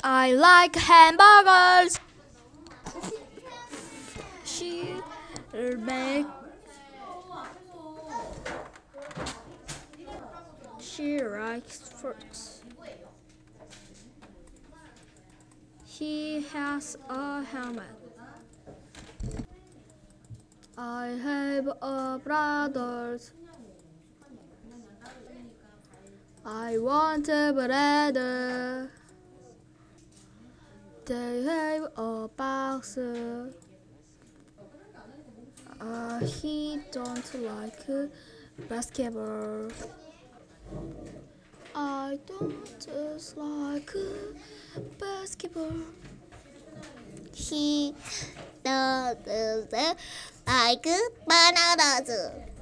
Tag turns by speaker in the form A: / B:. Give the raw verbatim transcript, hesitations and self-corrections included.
A: I like hamburgers. She make she likes fruits. He has a helmet. I have a brother. I want a brother. They have a box. Uh, he don't like basketball. I don't like basketball.
B: He does like bananas.